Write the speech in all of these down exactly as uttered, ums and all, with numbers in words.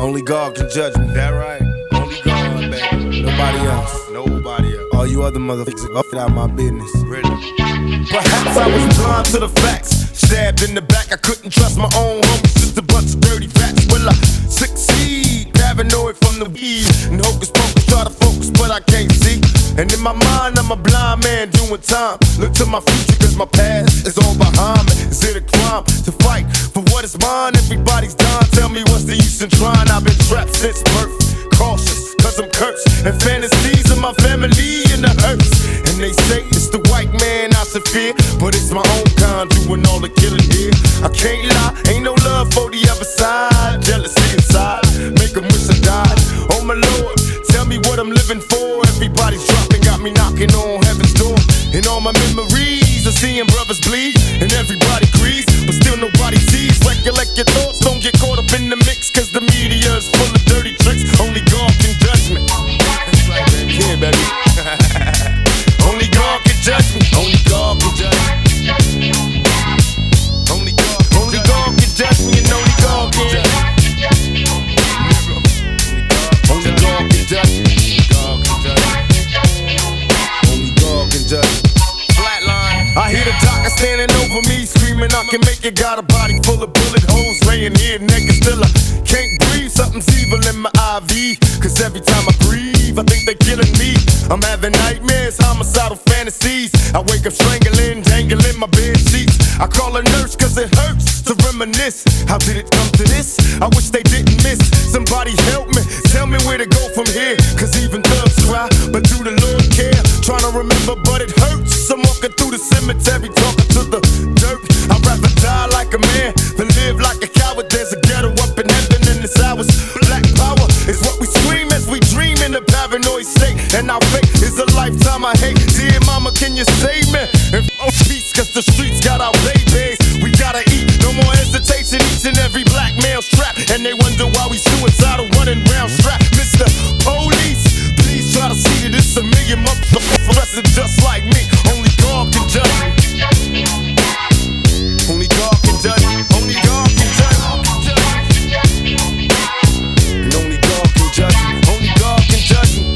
Only God can judge me. That right? Only God, baby. Nobody else. Nobody else. All you other motherfuckers, go get out my business. Really? Perhaps I was blind to the facts. Stabbed in the back, I couldn't trust my own homies. Just a bunch of dirty rats. Will I succeed? Paranoid from the weed. And hocus pocus, try to focus, but I can't see. And in my mind, I'm a blind man doing time. Look to my future, cause my past is all behind me. Is it a crime to fight for what is mine? Everybody's dying, tell me what's the use in trying? I've been trapped since birth, cautious, cause I'm cursed. And fantasies of my family in the hurts. And they say it's the white man I should fear, but it's my own kind doing all the killing here. I can't lie, ain't no love for the other side. Jealousy inside, make them wish I died. Oh my Lord, tell me what I'm living for. Everybody's dropping, got me knocking on heaven's door. And all my memories of seeing brothers bleed. And everybody agrees, but still nobody sees. Recollect your thoughts, don't get caught up in the mix, cause the media is full of dirty tricks. Only God can judge me. Yeah, baby. Only God can judge me. Only God can judge me. Only God, only God can judge me, and only God can judge me. Only God can judge me. God can judge me. Only God can judge me. Flatline. I hear the doctor standing over me, screaming I can make it. Got a body full of bullet holes, laying here naked. Still I can't breathe. Something's evil in my I V. Cause every time I breathe, I think they're killing me. I'm having nightmares, homicidal fantasies. I wake up strangling, dangling my bed sheets. I call a nurse cause it hurts to reminisce. How did it come to this? I wish they didn't miss. Somebody help me, tell me where to go from here. Cause even thugs cry, but do the Lord care? Trying to remember, but it hurts. I'm walking through the cemetery, talking to the dirt. I'd rather die like a man than live like a coward. There's a ghetto up in heaven and it's ours. Black power is what we scream as we dream in a paranoid state. And our fate is a lifetime I hate. Dear mama, can you save me? And oh, peace, cause the streets got our babies. We gotta eat, no more hesitation. Each and every black male strapped. And they wonder why we suicidal running round strapped. Mister Police, please try to see that it's a million motherfuckers just like me. Only God can judge me. Only God can judge me. Only God can judge me. And only God can judge me. Only God can judge me.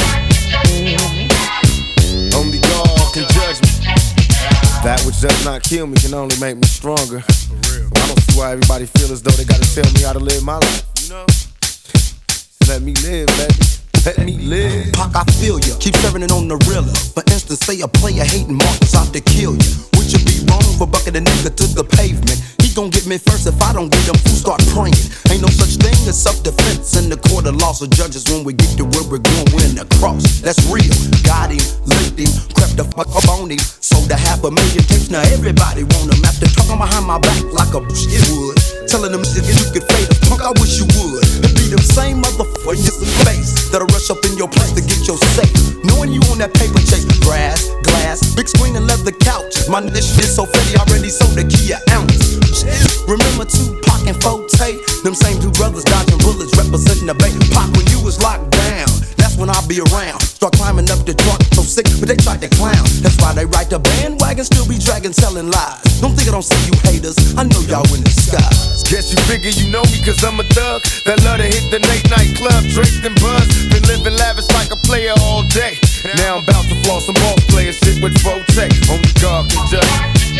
Only God can judge me. That which does not kill me can only make me stronger. I don't see why everybody feel as though they gotta tell me how to live my life. You know? Let me live, baby. Let me live. Pac, I feel ya. Keep serving it on the realer. For instance, say a player hating Marcus out to kill you. Would you be wrong for bucking a nigga to the pavement? He gon' get me first if I don't get him. Fools start praying. Ain't no such thing as self-defense in the court of laws of judges. When we get to where we're going, we're in the cross. That's real. Got him, licked him, crept the fuck up on him. Sold a half a million tapes. Now everybody want him. After talking behind my back like a shit would. Telling them shit you could fade us. Punk, I wish you would. It be them same motherfuckers in the face that'll rush up in your place to get your safe. Knowing you on that paper chase. Grass, glass, big screen and leather couches. My nigga shit so fatty, already sold a key an ounce. Remember Tupac and Forte? Them same two brothers dodging bullets, representing the bay. Pac, when you was locked down, that's when I'll be around. Start climbing up the truck, so sick, but they tried to clown. That's why they ride the bandwagon, still be dragging, selling lies. Don't think I don't see you haters, I know y'all in the skies. Guess you figure you know me cause I'm a thug that love to hit the late night club, draped and buzz. Been living lavish like a player all day. Now I'm about to floss some ball player shit with Forte. Only God can judge me.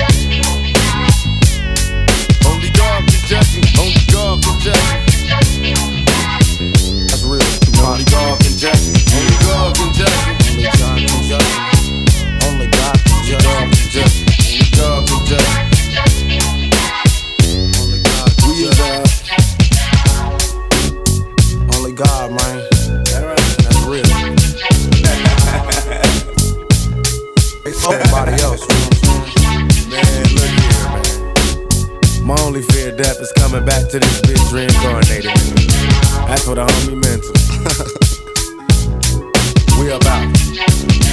Only God can judge me. Only God can judge me. That's real. Only God can judge me. Only God can judge me. Only God can judge me. Only God can judge me. Only God can judge me. Only God can judge me. Only God, man. That's real. Everybody else, you know what I'm saying? Man, look here, man. My only fear of death is coming back to this bitch reincarnated. That's what a homie meant to. We about.